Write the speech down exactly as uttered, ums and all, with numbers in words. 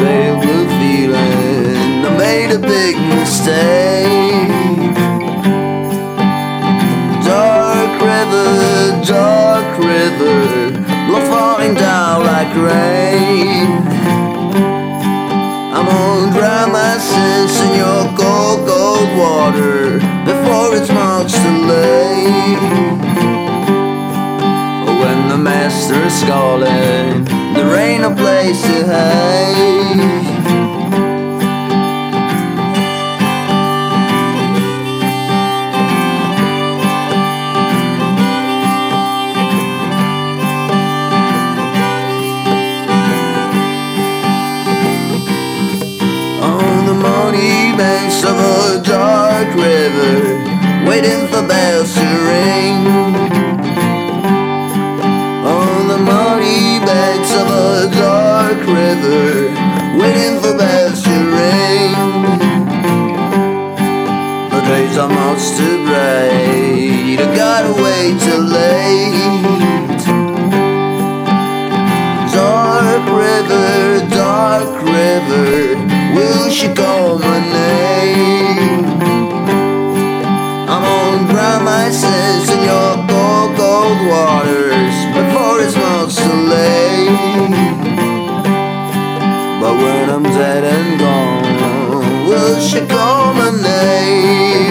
pale blue feeling I made a big mistake. Dark river, dark river, blood falling down like rain. I'm gonna drown my sins in your cold, cold water before it's much too late. When the master's calling, there ain't no place to hide. Banks of a dark river, waiting for bells to ring. On the muddy banks of a dark river, waiting for bells to ring. The days are much too bright, I gotta wait till late. Dark river, dark river, will she call my name? I'm gonna drown my sins in your cold, cold waters before it's much too late. But when I'm dead and gone, will she call my name?